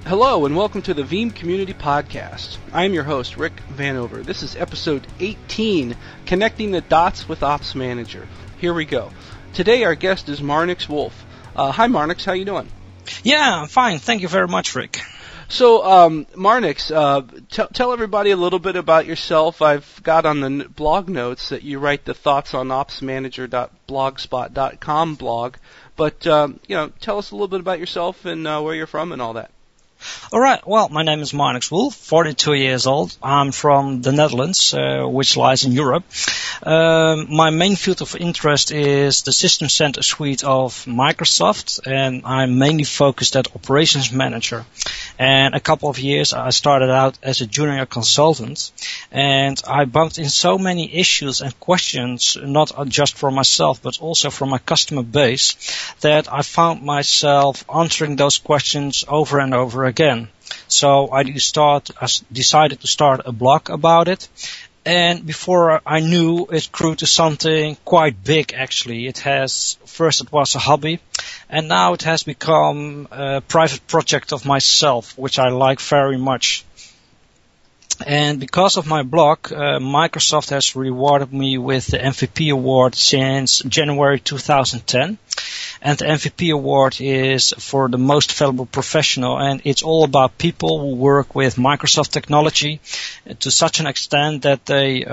Hello and welcome to the Veeam Community Podcast. I am your host, Rick Vanover. This is episode 18, Connecting the Dots with Ops Manager. Here we go. Today our guest is Marnix Wolf. Hi Marnix, how you doing? Yeah, I'm fine. Thank you very much, Rick. So, Marnix, tell everybody a little bit about yourself. I've got on the blog notes that you write the Thoughts on OpsManager.blogspot.com blog, but tell us a little bit about yourself and where you're from and all that. All right. Well, my name is Marnix Wolf, 42 years old. I'm from the Netherlands, which lies in Europe. My main field of interest is the System Center suite of Microsoft, and I'm mainly focused at Operations Manager. And a couple of years I started out as a junior consultant, and I bumped in so many issues and questions, not just for myself, but also for my customer base, that I found myself answering those questions over and over again. So I decided to start a blog about it. And before I knew, it grew to something quite big, actually. First it was a hobby, and now it has become a private project of myself, which I like very much. And because of my blog, Microsoft has rewarded me with the MVP award since January 2010. And the MVP award is for the most valuable professional, and it's all about people who work with Microsoft technology to such an extent that they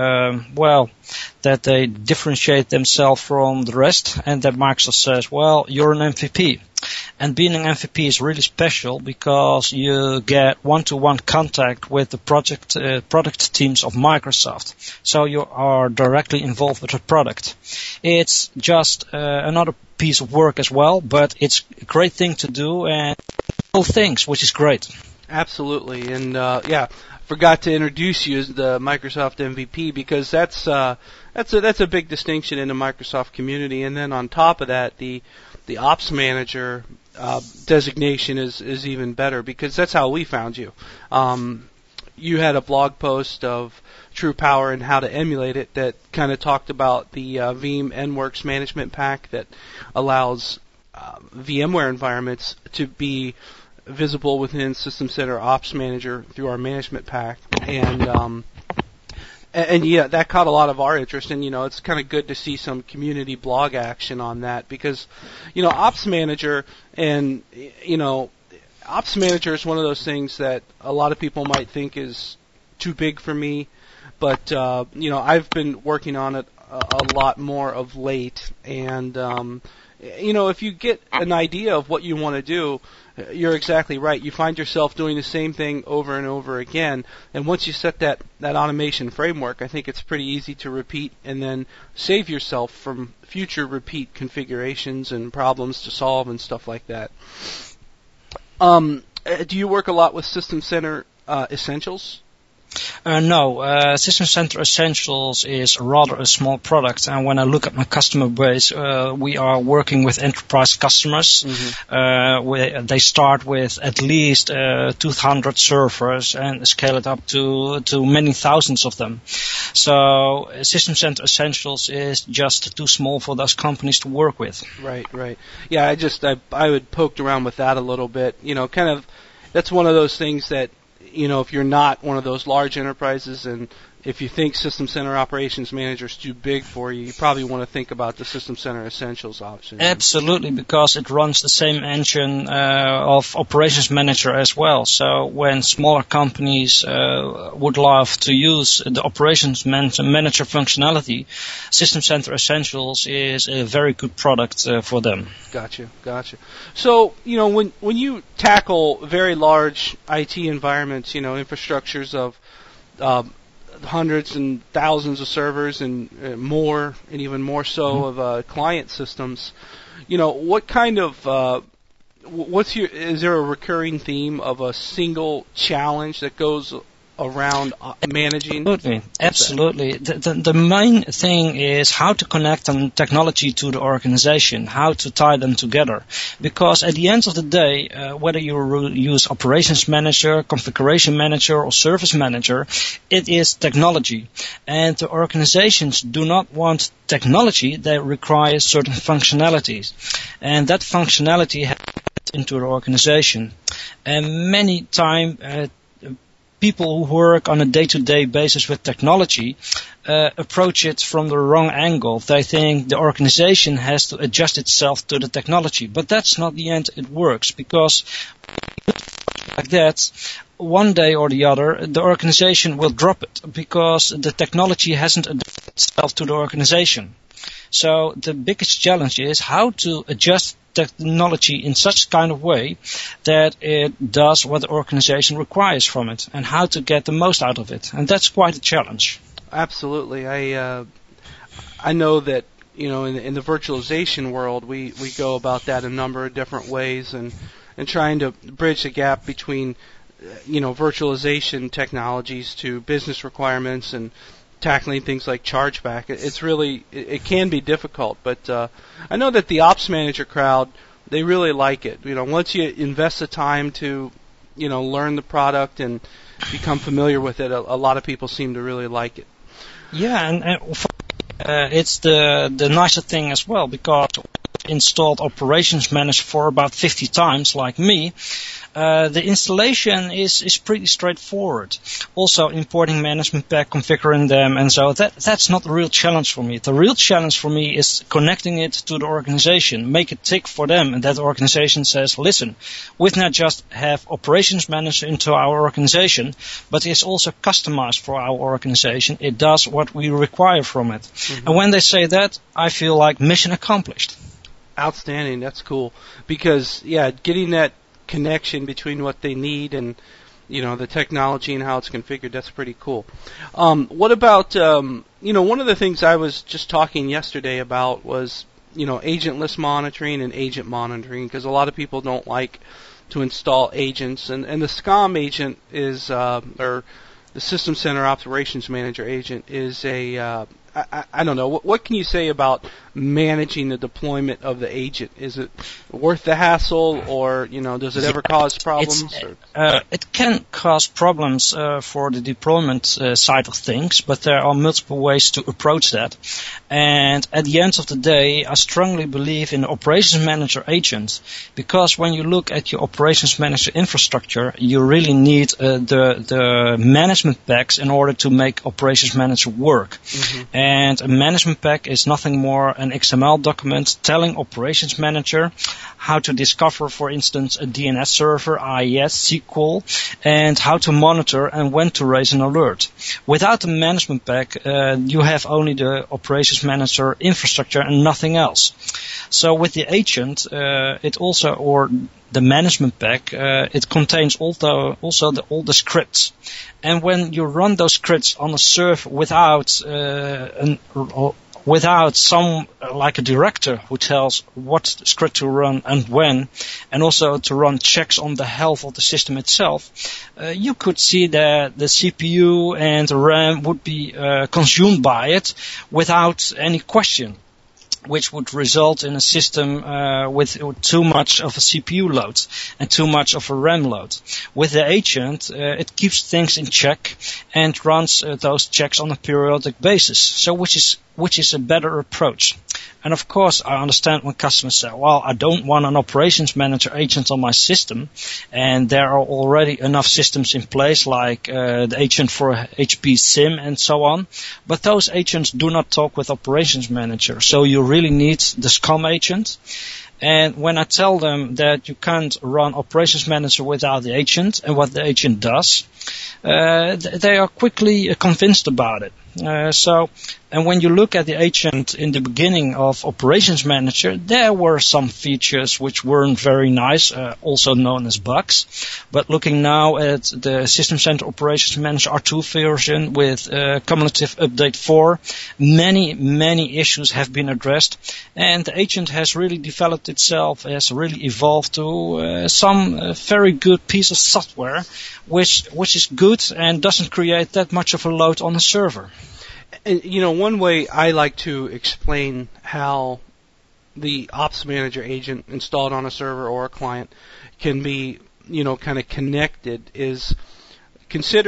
differentiate themselves from the rest, and that Microsoft says, well, you're an MVP. And being an MVP is really special because you get one-to-one contact with the product teams of Microsoft. So you are directly involved with the product. It's just another piece of work as well, but it's a great thing to do and all things, which is great. Absolutely. And forgot to introduce you as the Microsoft MVP because that's a big distinction in the Microsoft community. And then on top of that, the Ops Manager designation is even better because that's how we found you. You had a blog post of True Power and how to emulate it that kind of talked about the Veeam NWorks management pack that allows VMware environments to be visible within System Center Ops Manager through our management pack. And yeah, that caught a lot of our interest, and it's kind of good to see some community blog action on that because, Ops Manager and Ops Manager is one of those things that a lot of people might think is too big for me, but I've been working on it a lot more of late, and if you get an idea of what you want to do, you're exactly right. You find yourself doing the same thing over and over again, and once you set that automation framework, I think it's pretty easy to repeat and then save yourself from future repeat configurations and problems to solve and stuff like that. Do you work a lot with System Center Essentials? No, System Center Essentials is rather a small product, and when I look at my customer base, we are working with enterprise customers. Mm-hmm. They start with at least 200 servers and scale it up to many thousands of them. So System Center Essentials is just too small for those companies to work with. Right. Yeah, I would poked around with that a little bit. That's one of those things that, if you're not one of those large enterprises and if you think System Center Operations Manager is too big for you, you probably want to think about the System Center Essentials option. Absolutely, because it runs the same engine of Operations Manager as well. So when smaller companies would love to use the Operations Manager functionality, System Center Essentials is a very good product for them. Gotcha. So, when you tackle very large IT environments, infrastructures of hundreds and thousands of servers and more, and even more so of client systems, what kind of is there a recurring theme of a single challenge that goes around managing? Absolutely. The main thing is how to connect technology to the organization, how to tie them together. Because at the end of the day, whether you use Operations Manager, Configuration Manager, or Service Manager, it is technology. And the organizations do not want technology, they require certain functionalities. And that functionality has into the organization. And many time people who work on a day-to-day basis with technology approach it from the wrong angle. They think the organization has to adjust itself to the technology, but that's not the end it works, because like that, one day or the other, the organization will drop it because the technology hasn't adapted itself to the organization. So the biggest challenge is how to adjust technology in such kind of way that it does what the organization requires from it, and how to get the most out of it. And that's quite a challenge. Absolutely. I know that, you know, in the virtualization world, we go about that a number of different ways, and trying to bridge the gap between, you know, virtualization technologies to business requirements and tackling things like chargeback. It's really, it can be difficult, but I know that the ops manager crowd, they really like it. You know, once you invest the time to, you know, learn the product and become familiar with it, a lot of people seem to really like it. Yeah, and it's the nicer thing as well, because installed Operations Manager for about 50 times, like me. The installation is pretty straightforward. Also importing management pack, configuring them, and so that's not the real challenge for me. The real challenge for me is connecting it to the organization, make it tick for them, and that organization says, listen, we not just have Operations Manager into our organization, but it's also customized for our organization. It does what we require from it. Mm-hmm. And when they say that, I feel like mission accomplished. Outstanding. That's cool. Because, yeah, getting that connection between what they need and, you know, the technology and how it's configured, that's pretty cool. What about, you know, one of the things I was just talking yesterday about was, you know, agentless monitoring and agent monitoring, because a lot of people don't like to install agents, and the SCOM agent is, or the System Center Operations Manager agent is a, I don't know. What can you say about managing the deployment of the agent? Is it worth the hassle, or, you know, does it ever cause problems? It can cause problems for the deployment side of things, but there are multiple ways to approach that. And at the end of the day, I strongly believe in the Operations Manager agent, because when you look at your Operations Manager infrastructure, you really need the management packs in order to make Operations Manager work. Mm-hmm. And a management pack is nothing more an XML document telling Operations Manager how to discover, for instance, a DNS server, IIS, SQL, and how to monitor and when to raise an alert. Without the management pack, you have only the Operations Manager infrastructure and nothing else. So with the agent, it also, or the management pack, it contains also all the scripts. And when you run those scripts on a server without some, like a director who tells what script to run and when, and also to run checks on the health of the system itself, you could see that the CPU and the RAM would be consumed by it without any question, which would result in a system with too much of a CPU load and too much of a RAM load. With the agent, it keeps things in check and runs those checks on a periodic basis. So which is a better approach. And of course, I understand when customers say, well, I don't want an Operations Manager agent on my system, and there are already enough systems in place, like the agent for HP SIM and so on. But those agents do not talk with Operations Manager, so you really need the SCOM agent. And when I tell them that you can't run Operations Manager without the agent and what the agent does, they are quickly convinced about it. And when you look at the agent in the beginning of Operations Manager, there were some features which weren't very nice, also known as bugs. But looking now at the System Center Operations Manager R2 version with cumulative update 4, many issues have been addressed, and the agent has really developed itself, has really evolved to some very good piece of software, which is good and doesn't create that much of a load on the server. And, you know, one way I like to explain how the Ops Manager agent installed on a server or a client can be, you know, kind of connected is, consider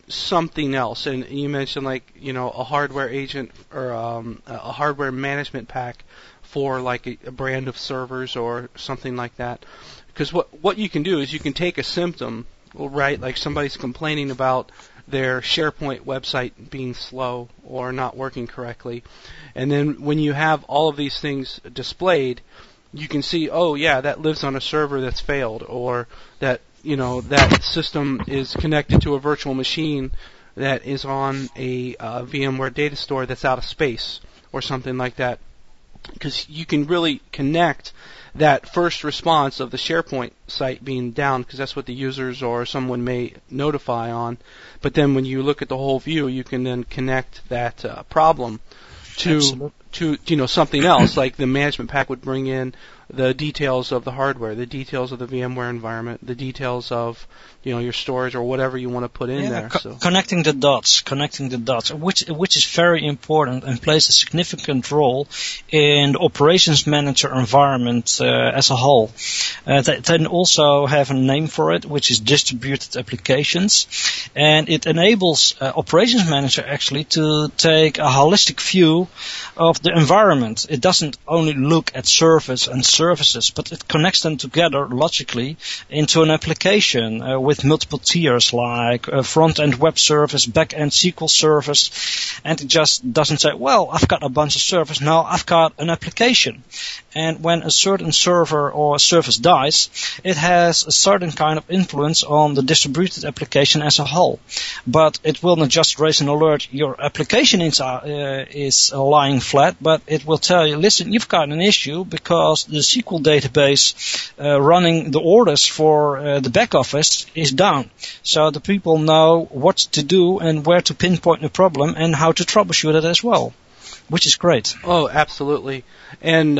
something else, and you mentioned like a hardware agent or a hardware management pack for like a brand of servers or something like that. Because what you can do is you can take a symptom, right? Like somebody's complaining about their SharePoint website being slow or not working correctly, and then when you have all of these things displayed, you can see, oh yeah, that lives on a server that's failed, or that that system is connected to a virtual machine that is on a VMware data store that's out of space or something like that. Because you can really connect that first response of the SharePoint site being down, because that's what the users or someone may notify on. But then when you look at the whole view, you can then connect that problem to something else. Like the management pack would bring in the details of the hardware, the details of the VMware environment, the details of your storage or whatever you want to put in there. Connecting the dots, which is very important and plays a significant role in the operations manager environment as a whole. They also have a name for it, which is distributed applications, and it enables operations manager actually to take a holistic view of the environment. It doesn't only look at servers and services, but it connects them together logically into an application with multiple tiers like front-end web service, back-end SQL service, and it just doesn't say, well, I've got a bunch of servers, now I've got an application. And when a certain server or service dies, it has a certain kind of influence on the distributed application as a whole. But it will not just raise an alert, your application is lying flat, but it will tell you, listen, you've got an issue because the SQL database running the orders for the back office is down. So the people know what to do and where to pinpoint the problem and how to troubleshoot it as well, which is great. Oh, absolutely. And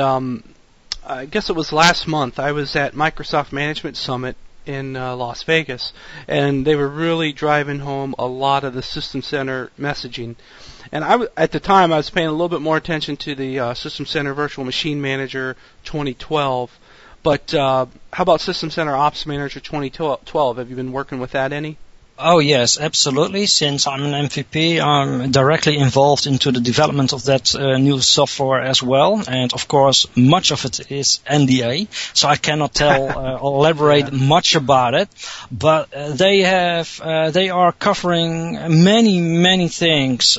I guess it was last month I was at Microsoft Management Summit in Las Vegas, and they were really driving home a lot of the System Center messaging. And at the time, I was paying a little bit more attention to the System Center Virtual Machine Manager 2012. But how about System Center Ops Manager 2012? Have you been working with that any? Oh yes, absolutely. Since I'm an MVP, I'm directly involved into the development of that new software as well. And of course, much of it is NDA, so I cannot elaborate much about it. But they are covering many things.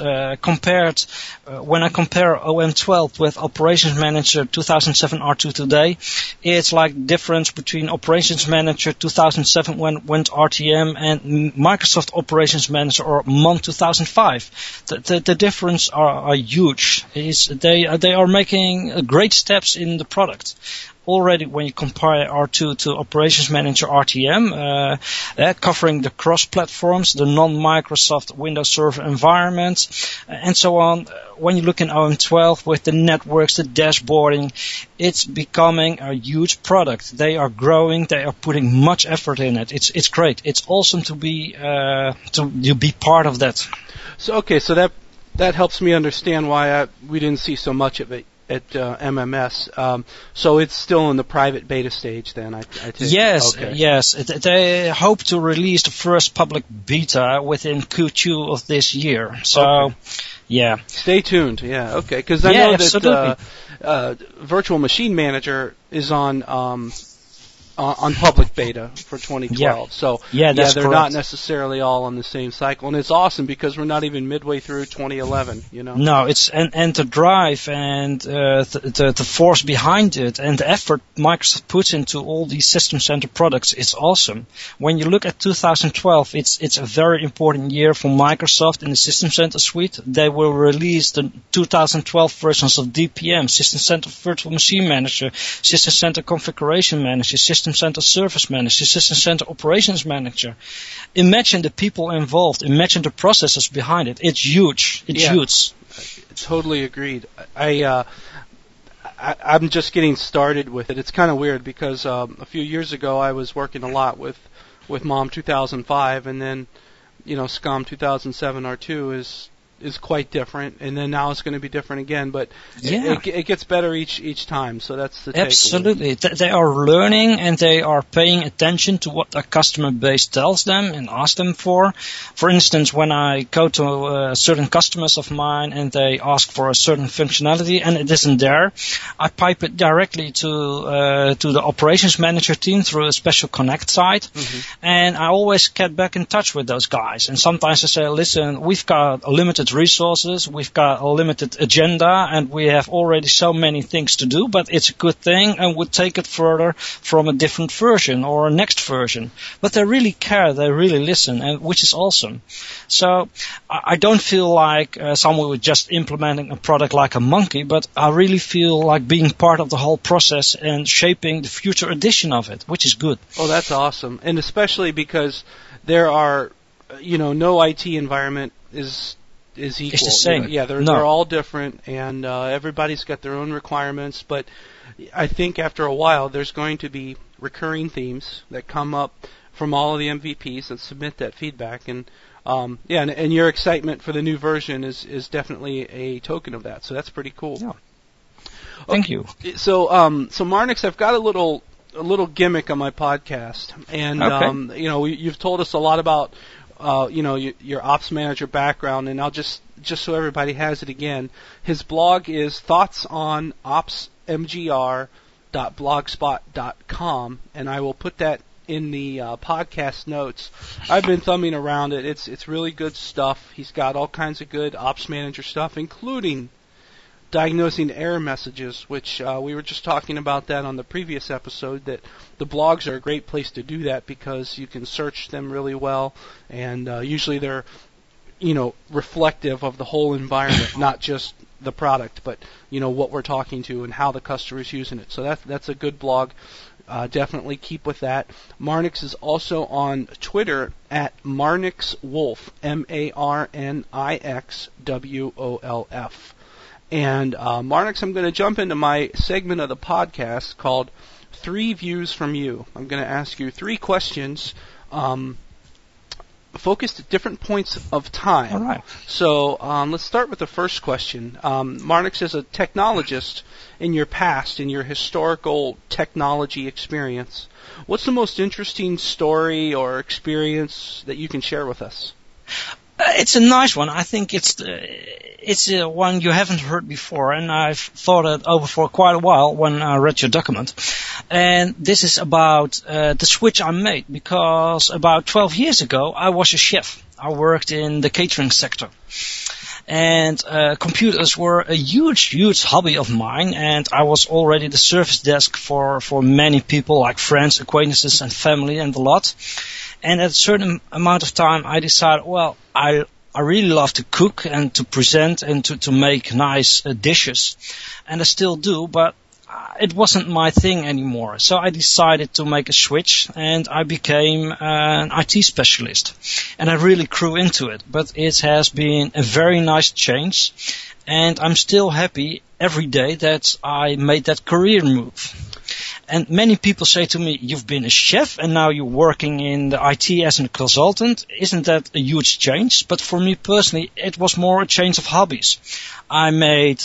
When I compare OM12 with Operations Manager 2007 R2 today, it's like difference between Operations Manager 2007 when went RTM and Microsoft Operations Manager or MON 2005. The difference are huge. They are making great steps in the product. Already when you compare R2 to Operations Manager RTM, they're covering the cross-platforms, the non-Microsoft Windows Server environments, and so on. When you look in OM12 with the networks, the dashboarding, it's becoming a huge product. They are growing. They are putting much effort in it. It's great. It's awesome to be part of that. So that helps me understand why we didn't see so much of it at MMS. So it's still in the private beta stage then, I take Yes, okay. Yes. They hope to release the first public beta within Q2 of this year. So, okay. Yeah. Stay tuned, yeah, okay. Because I know absolutely. that Virtual Machine Manager is on public beta for 2012. Yeah. So they're correct. Not necessarily all on the same cycle, and it's awesome because we're not even midway through 2011. No, it's and the drive and the force behind it and the effort Microsoft puts into all these System Center products, it's awesome. When you look at 2012, it's a very important year for Microsoft in the System Center suite. They will release the 2012 versions of DPM, System Center Virtual Machine Manager, System Center Configuration Manager, System Center Service Manager, System Center Operations Manager. Imagine the people involved. Imagine the processes behind it. It's huge. It's huge. Totally agreed. I'm just getting started with it. It's kind of weird because a few years ago I was working a lot with MOM 2005, and then SCOM 2007 R2 is is quite different, and then now it's going to be different again. But Yeah. it gets better each time. So that's the takeaway. Absolutely. They are learning and they are paying attention to what their customer base tells them and asks them for. For instance, when I go to certain customers of mine and they ask for a certain functionality and it isn't there, I pipe it directly to the operations manager team through a special Connect site. And I always get back in touch with those guys. And sometimes I say, listen, we've got limited resources, we've got a limited agenda, and we have already so many things to do, but it's a good thing, and we'll take it further from a different version or a next version. But they really care, they really listen, and which is awesome. So I don't feel like someone was just implementing a product like a monkey, but I really feel like being part of the whole process and shaping the future edition of it, which is good. Oh, that's awesome. And especially because there are, no IT environment is equal. It's the same. They're all different, and everybody's got their own requirements. But I think after a while, there's going to be recurring themes that come up from all of the MVPs that submit that feedback. And and your excitement for the new version is definitely a token of that. So that's pretty cool. Yeah. Thank you. So Marnix, I've got a little gimmick on my podcast, and Okay. you've told us a lot about your ops manager background, and I'll just so everybody has it again. His blog is thoughtsonopsmgr.blogspot.com, and I will put that in the podcast notes. I've been thumbing around it. It's really good stuff. He's got all kinds of good ops manager stuff, including diagnosing error messages, which we were just talking about that on the previous episode, that the blogs are a great place to do that because you can search them really well, and usually they're reflective of the whole environment, not just the product, but what we're talking to and how the customer is using it. So that's a good blog. Definitely keep with that. Marnix is also on Twitter at MarnixWolf, MarnixWolf. And Marnix, I'm going to jump into my segment of the podcast called 3 Views from You. I'm going to ask you 3 questions focused at different points of time. All right. So let's start with the first question. Marnix, as a technologist in your past, in your historical technology experience, what's the most interesting story or experience that you can share with us? It's a nice one. I think it's one you haven't heard before, and I've thought it over for quite a while when I read your document. And this is about the switch I made, because about 12 years ago I was a chef. I worked in the catering sector. And computers were a huge hobby of mine, and I was already the service desk for many people, like friends, acquaintances, and family, and a lot. And at a certain amount of time, I decided, well, I really love to cook and to present and to make nice dishes. And I still do, but it wasn't my thing anymore. So I decided to make a switch, and I became an IT specialist. And I really grew into it. But it has been a very nice change, and I'm still happy every day that I made that career move. And many people say to me, you've been a chef and now you're working in the IT as a consultant. Isn't that a huge change? But for me personally, it was more a change of hobbies. I made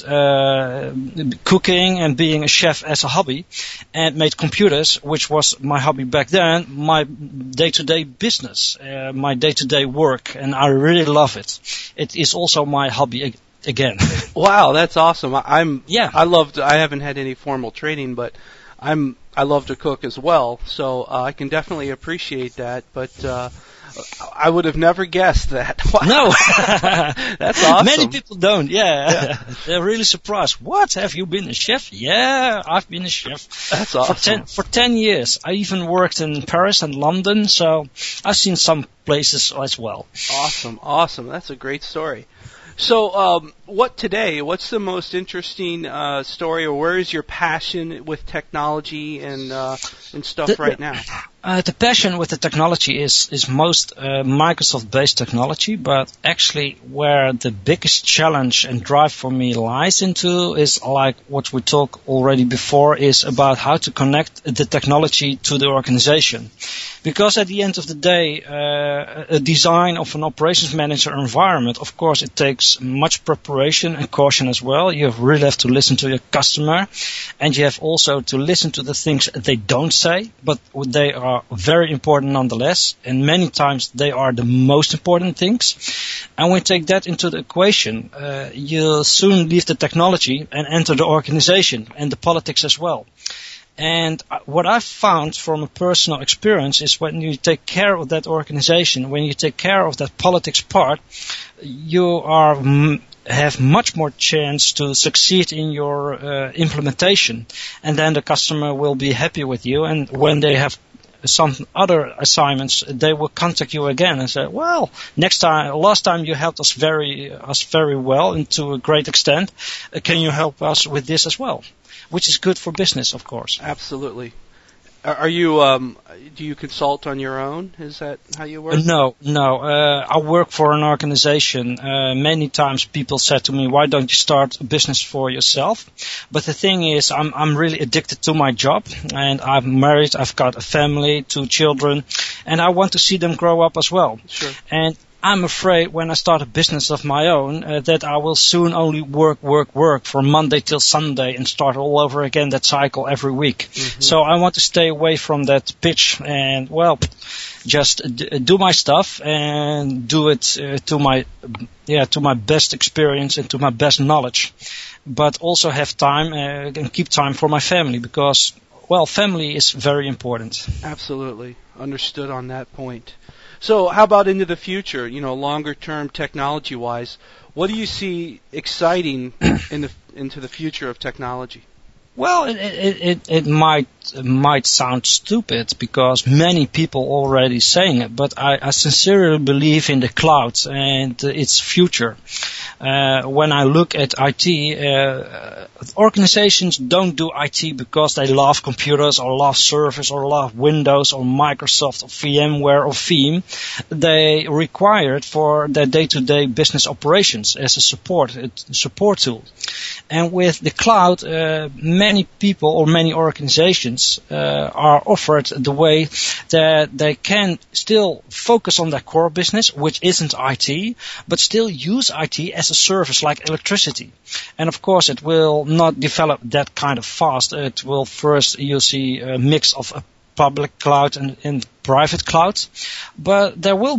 cooking and being a chef as a hobby, and made computers, which was my hobby back then, my day-to-day business, my day-to-day work, and I really love it. It is also my hobby again. Wow, that's awesome. I haven't had any formal training, but I love to cook as well, so I can definitely appreciate that, but I would have never guessed that. Wow. No. That's awesome. Many people don't, yeah. They're really surprised. What, have you been a chef? Yeah, I've been a chef. That's awesome. For 10 years. I even worked in Paris and London, so I've seen some places as well. Awesome. That's a great story. So, what today? What's the most interesting story, or where is your passion with technology and stuff right now? The passion with the technology is most Microsoft-based technology, but actually where the biggest challenge and drive for me lies into is like what we talked already before, is about how to connect the technology to the organization. Because at the end of the day, a design of an operations manager environment, of course, it takes much preparation and caution as well. You really have to listen to your customer, and you have also to listen to the things they don't say, but they are very important nonetheless, and many times they are the most important things. And when you take that into the equation, you'll soon leave the technology and enter the organization and the politics as well. And what I've found from a personal experience is when you take care of that organization, when you take care of that politics part, you have much more chance to succeed in your implementation. And then the customer will be happy with you. And when they have some other assignments, they will contact you again and say, well, last time you helped us very well and to a great extent. Can you help us with this as well? Which is good for business, of course. Absolutely. Are you? Do you consult on your own? Is that how you work? No. I work for an organization. Many times people said to me, "Why don't you start a business for yourself?" But the thing is, I'm really addicted to my job, and I'm married. I've got a family, 2 children, and I want to see them grow up as well. Sure. And I'm afraid when I start a business of my own that I will soon only work from Monday till Sunday and start all over again that cycle every week. Mm-hmm. So I want to stay away from that pitch and, well, just do my stuff and do it to my best experience and to my best knowledge. But also have time and keep time for my family because, well, family is very important. Absolutely. Understood on that point. So how about into the future, longer term technology-wise? What do you see exciting into the future of technology? Well, it might sound stupid because many people already saying it, but I sincerely believe in the cloud and its future. When I look at IT, organizations don't do IT because they love computers or love Surface or love Windows or Microsoft or VMware or Veeam. They require it for their day-to-day business operations as a support tool. And with the cloud, many people or many organizations are offered the way that they can still focus on their core business, which isn't IT, but still use IT as a service like electricity. And of course, it will not develop that kind of fast. It will first, you'll see a mix of a public cloud and private cloud, but there will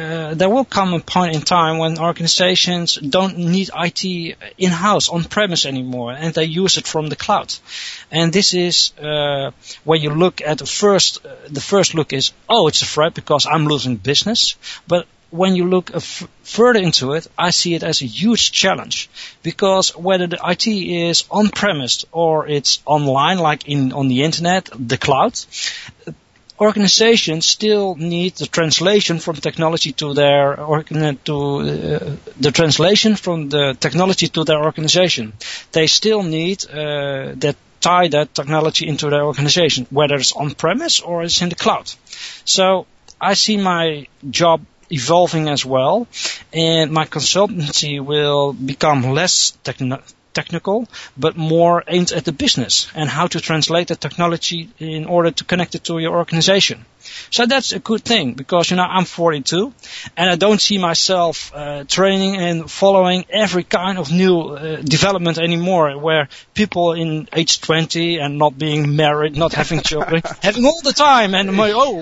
come a point in time when organizations don't need IT in-house on premise anymore, and they use it from the cloud. And this is when you look at the first look is, it's a threat because I'm losing business, but when you look further into it, I see it as a huge challenge because whether the IT is on-premise or it's online, like on the internet, the cloud, organizations still need the translation from technology to their the translation from the technology to their organization. They still need tie that technology into their organization, whether it's on-premise or it's in the cloud. So I see my job evolving as well, and my consultancy will become less technical, but more aimed at the business and how to translate the technology in order to connect it to your organization. So that's a good thing because, I'm 42 and I don't see myself training and following every kind of new development anymore where people in age 20 and not being married, not having children, having all the time and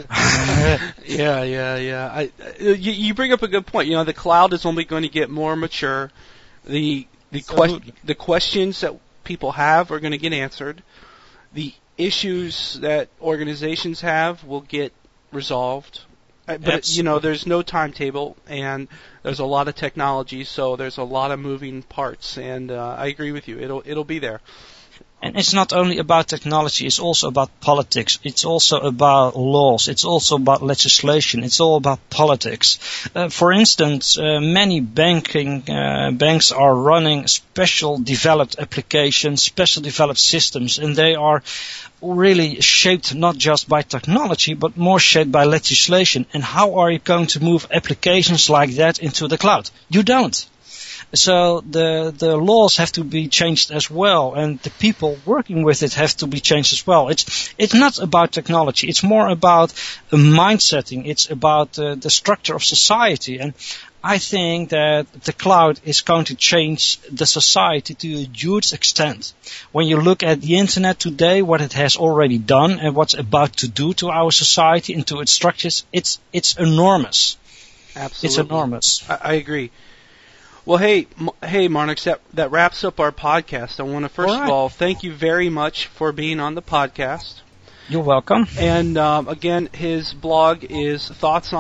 Yeah. You bring up a good point. The cloud is only going to get more mature. The questions that people have are going to get answered. The issues that organizations have will get resolved. But, there's no timetable, and there's a lot of technology, so there's a lot of moving parts. And I agree with you. It'll be there. And it's not only about technology, it's also about politics. It's also about laws. It's also about legislation. It's all about politics. For instance, many banks are running special developed applications, special developed systems, and they are really shaped not just by technology, but more shaped by legislation. And how are you going to move applications like that into the cloud? You don't. So the laws have to be changed as well, and the people working with it have to be changed as well. It's not about technology. It's more about mindsetting. It's about the structure of society. And I think that the cloud is going to change the society to a huge extent. When you look at the internet today, what it has already done and what's about to do to our society and to its structures, it's enormous. Absolutely. It's enormous. I agree. Well, hey, Marnix, that wraps up our podcast. I want to first of all thank you very much for being on the podcast. You're welcome. And again, his blog is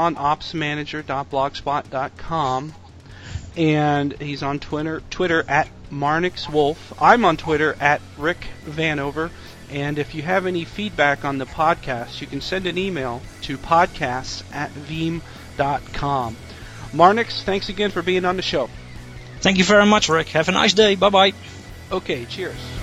thoughtsonopsmanager.blogspot.com, and he's on Twitter at MarnixWolf. I'm on Twitter at Rick Vanover. And if you have any feedback on the podcast, you can send an email to podcasts@veeam.com. Marnix, thanks again for being on the show. Thank you very much, Rick. Have a nice day. Bye-bye. Okay, cheers.